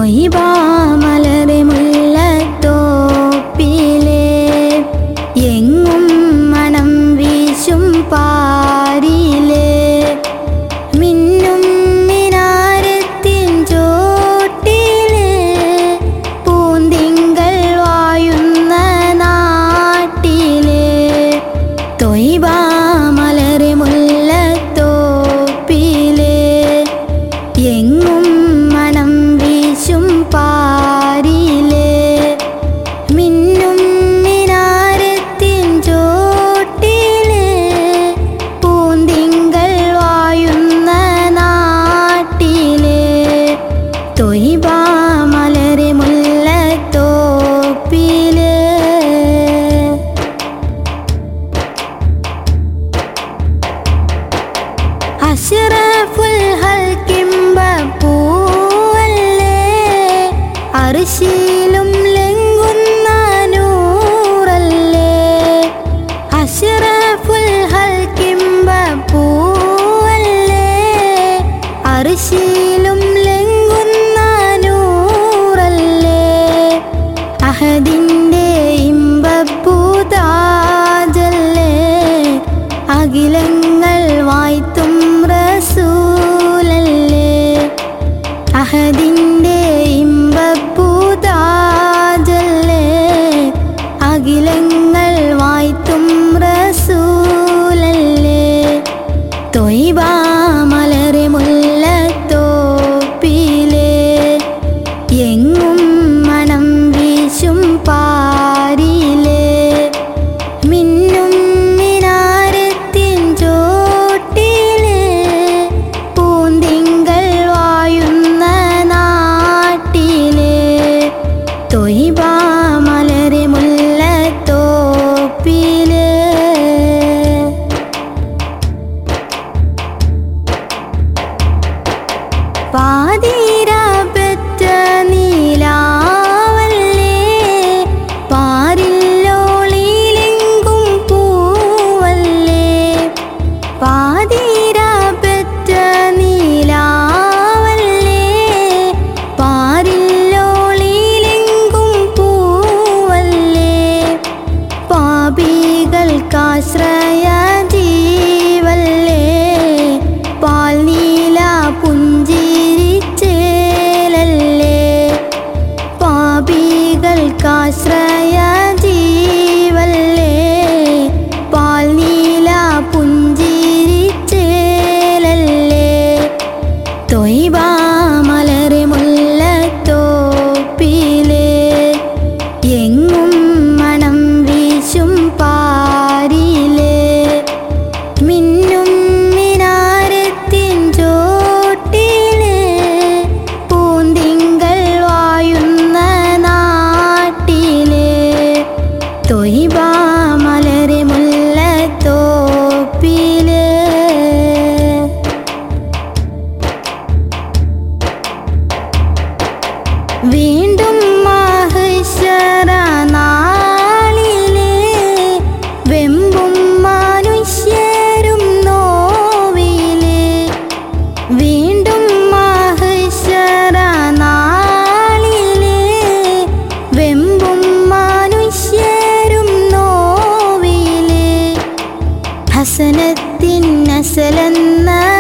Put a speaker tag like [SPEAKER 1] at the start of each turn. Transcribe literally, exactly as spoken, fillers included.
[SPEAKER 1] തൊയ്ബാ മലരെ മുല്ലത്തോപ്പിലെ എങ്ങും മണം വീശും പാരിലെ മിന്നും മിനാരത്തിൻ ചോട്ടിലെ പൂന്തിങ്കൾ വായുന്ന നാട്ടിലെ തൊയ്ബാ മലരെ മുല്ലത്തോപ്പിലെ എങ്ങും മണം വീശും പാരിലെ മിന്നും മിനാരത്തിൻ ചോട്ടിലെ പൂന്തിങ്കൾ വായുന്ന നാട്ടിലെ തൊയ്ബാ മലരെ മുല്ലത്തോപ്പിലെ അഷ്റഫുൽ ഹൽക്കിമ്പ പൂവല്ലേ അർശിലും ലംഘുന്ന നൂറല്ലേ അഷ്റഫുൽ ഹൽക്കിമ്പ പൂവല്ലേ അർശിലും ലംഘുന്ന നൂറല്ലേ അഹദിൻ്റെ ഇമ്പപ്പൂതാജല്ലേ അഖിലങ്ങൾ വായ്ത്തും റസൂലല്ലേ അഹദിൻ്റെ ഇമ്പപ്പൂതാജല്ലേ അഖിലങ്ങൾ വായ്ത്തും റസൂലല്ലേ തൊയ്ബാ മലരെ മുല്ലത്തോപ്പിലെ എങ്ങും മണം വീശും പാരിലെ മിന്നും മിനാരത്തിൻ ചോട്ടിലെ പൂന്തിങ്കൾ വായുന്ന നാട്ടിലെ തൊയ്ബാ മലരെ മുല്ലത്തോപ്പിലെ പാതിര പെറ്റ നീലാവല്ലേ പാരില്ലോളിലെങ്കും പൂവല്ലേ പാതിര പെറ്റ നീലാവല്ലേ പാരില്ലോളിലെങ്കും പൂവല്ലേ പാപികൾക്കാശ്രയ ജീവല്ലേ പാൽ നീല പുഞ്ചിരിച്ചേലല്ലേ പാപികൾക്കാശ്രയ ജീവല്ലേ പാൽ നീല പുഞ്ചിരിച്ചേലല്ലേ തൊയ്ബാ മലരെ മുല്ലത്തോപ്പിലെ എങ്ങും മണം വീശും പാരിലെ മിന്നും മിനാരത്തിൻ ചോട്ടിലെ പൂന്തിങ്കൾ വായുന്ന നാട്ടിലെ തൊയ്ബാ മലരെ മുല്ലത്തോപ്പിലെ വീണ്ടും മഹ്ശറ നാളിലെ വെമ്പും മനുഷ്യരും നോവിലെ വീണ്ടും മഹ്ശറ നാളിലെ വെമ്പും മനുഷ്യരും നോവിലെ ഹസനത്തിൻ നസലെന്ന